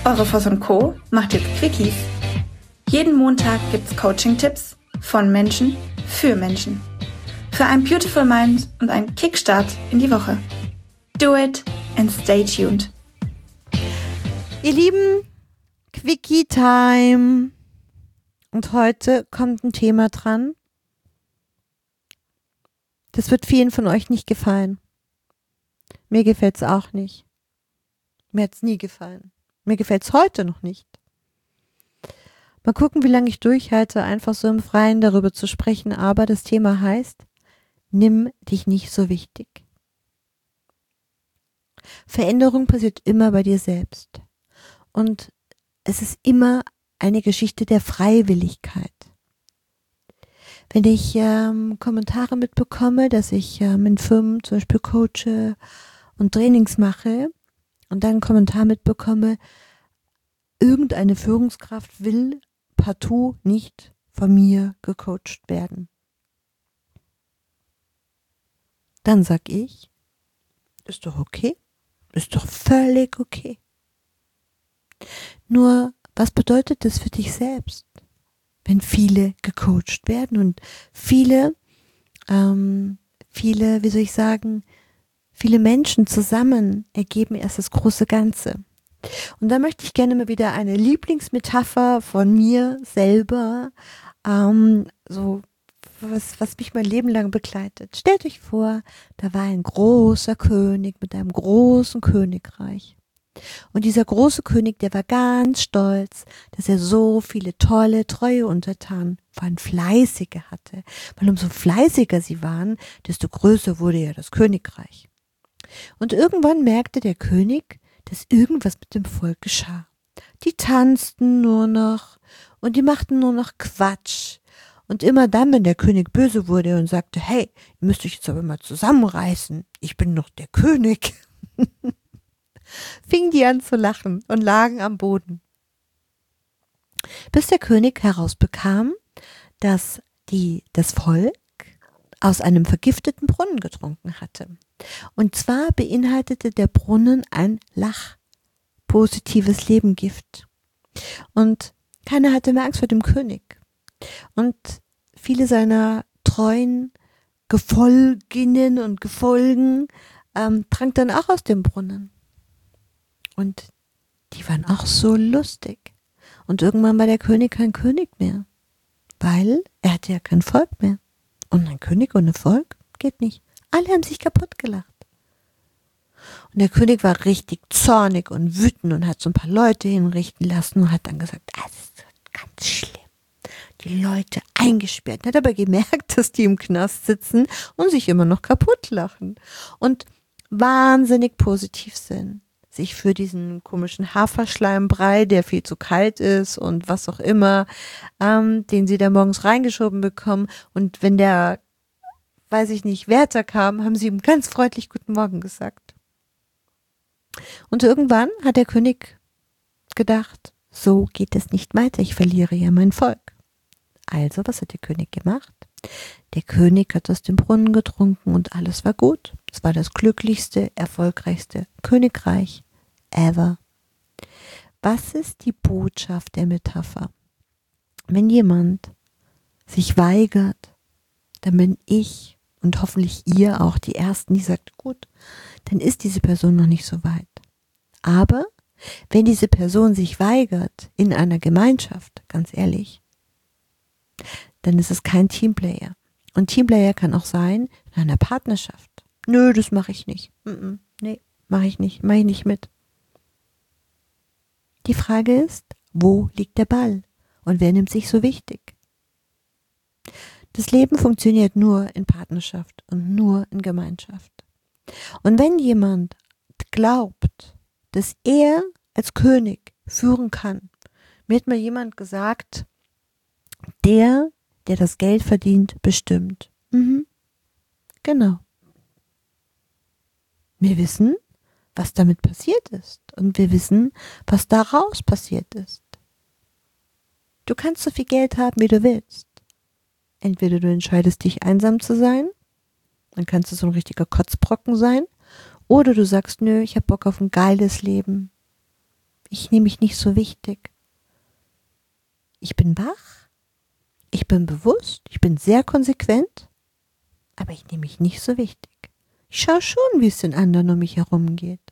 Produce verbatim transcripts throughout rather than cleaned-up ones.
Eure Voss und Co. macht jetzt Quickies. Jeden Montag gibt's Coaching-Tipps von Menschen für Menschen. Für ein Beautiful Mind und einen Kickstart in die Woche. Do it and stay tuned. Ihr Lieben, Quickie Time. Und heute kommt ein Thema dran. Das wird vielen von euch nicht gefallen. Mir gefällt's auch nicht. Mir hat's nie gefallen. Mir gefällt's heute noch nicht. Mal gucken, wie lange ich durchhalte, einfach so im Freien darüber zu sprechen. Aber das Thema heißt, nimm dich nicht so wichtig. Veränderung passiert immer bei dir selbst. Und es ist immer eine Geschichte der Freiwilligkeit. Wenn ich ähm, Kommentare mitbekomme, dass ich ähm, in Firmen zum Beispiel coache und Trainings mache und dann einen Kommentar mitbekomme, irgendeine Führungskraft will partout nicht von mir gecoacht werden. Dann sag ich, ist doch okay, ist doch völlig okay. Nur, was bedeutet das für dich selbst, wenn viele gecoacht werden und viele, ähm, viele, wie soll ich sagen, viele Menschen zusammen ergeben erst das große Ganze. Und da möchte ich gerne mal wieder eine Lieblingsmetapher von mir selber, ähm, so was, was mich mein Leben lang begleitet. Stellt euch vor, da war ein großer König mit einem großen Königreich. Und dieser große König, der war ganz stolz, dass er so viele tolle, treue Untertanen, vor allem fleißige hatte. Weil umso fleißiger sie waren, desto größer wurde ja das Königreich. Und irgendwann merkte der König, dass irgendwas mit dem Volk geschah. Die tanzten nur noch und die machten nur noch Quatsch. Und immer dann, wenn der König böse wurde und sagte, hey, ihr müsst euch jetzt aber mal zusammenreißen, ich bin noch der König, fingen die an zu lachen und lagen am Boden. Bis der König herausbekam, dass die, das Volk aus einem vergifteten Brunnen getrunken hatte. Und zwar beinhaltete der Brunnen ein lachpositives Lebengift. Und keiner hatte mehr Angst vor dem König. Und viele seiner treuen Gefolginnen und Gefolgen ähm, tranken dann auch aus dem Brunnen. Und die waren auch so lustig. Und irgendwann war der König kein König mehr, weil er hatte ja kein Volk mehr. Und ein König ohne Volk geht nicht. Alle haben sich kaputt gelacht. Und der König war richtig zornig und wütend und hat so ein paar Leute hinrichten lassen und hat dann gesagt, das ist ganz schlimm. Die Leute eingesperrt. Er hat aber gemerkt, dass die im Knast sitzen und sich immer noch kaputt lachen. Und wahnsinnig positiv sind. Sich für diesen komischen Haferschleimbrei, der viel zu kalt ist und was auch immer, ähm, den sie da morgens reingeschoben bekommen. Und wenn der, weiß ich nicht, Wärter kam, haben sie ihm ganz freundlich Guten Morgen gesagt. Und irgendwann hat der König gedacht, so geht es nicht weiter, ich verliere ja mein Volk. Also, was hat der König gemacht? Der König hat aus dem Brunnen getrunken und alles war gut. Es war das glücklichste, erfolgreichste Königreich ever. Was ist die Botschaft der Metapher? Wenn jemand sich weigert, dann bin ich und hoffentlich ihr auch die Ersten, die sagt, gut, dann ist diese Person noch nicht so weit. Aber wenn diese Person sich weigert in einer Gemeinschaft, ganz ehrlich, dann ist es kein Teamplayer. Und Teamplayer kann auch sein in einer Partnerschaft. Nö, das mache ich nicht. Mm-mm, nee, mache ich nicht, mache ich nicht mit. Die Frage ist, wo liegt der Ball? Und wer nimmt sich so wichtig? Das Leben funktioniert nur in Partnerschaft und nur in Gemeinschaft. Und wenn jemand glaubt, dass er als König führen kann, mir hat mal jemand gesagt, der, der das Geld verdient, bestimmt. Mhm. Genau. Wir wissen, was damit passiert ist. Und wir wissen, was daraus passiert ist. Du kannst so viel Geld haben, wie du willst. Entweder du entscheidest dich, einsam zu sein, dann kannst du so ein richtiger Kotzbrocken sein, oder du sagst, nö, ich hab Bock auf ein geiles Leben. Ich nehme mich nicht so wichtig. Ich bin wach, ich bin bewusst, ich bin sehr konsequent, aber ich nehme mich nicht so wichtig. Ich schaue schon, wie es den anderen um mich herum geht.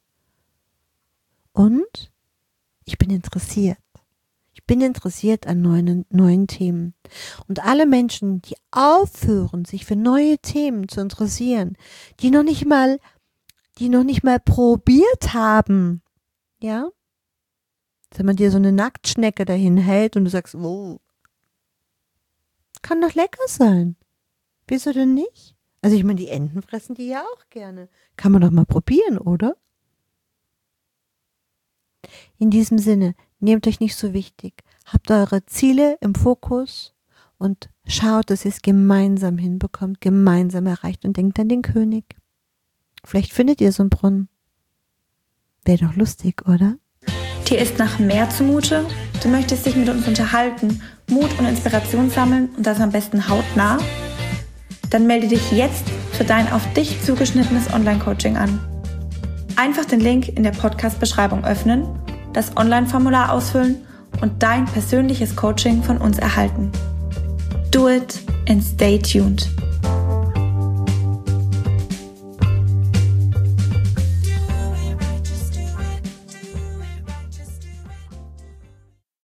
Und ich bin interessiert. Ich bin interessiert an neuen, neuen Themen. Und alle Menschen, die aufhören, sich für neue Themen zu interessieren, die noch nicht mal, die noch nicht mal probiert haben, ja, wenn man dir so eine Nacktschnecke dahin hält und du sagst, oh, kann doch lecker sein. Wieso denn nicht? Also ich meine, die Enten fressen die ja auch gerne. Kann man doch mal probieren, oder? In diesem Sinne, nehmt euch nicht so wichtig. Habt eure Ziele im Fokus und schaut, dass ihr es gemeinsam hinbekommt, gemeinsam erreicht und denkt an den König. Vielleicht findet ihr so einen Brunnen. Wäre doch lustig, oder? Dir ist nach mehr zumute? Du möchtest dich mit uns unterhalten, Mut und Inspiration sammeln und das am besten hautnah? Dann melde dich jetzt für dein auf dich zugeschnittenes Online-Coaching an. Einfach den Link in der Podcast-Beschreibung öffnen, das Online-Formular ausfüllen und dein persönliches Coaching von uns erhalten. Do it and stay tuned.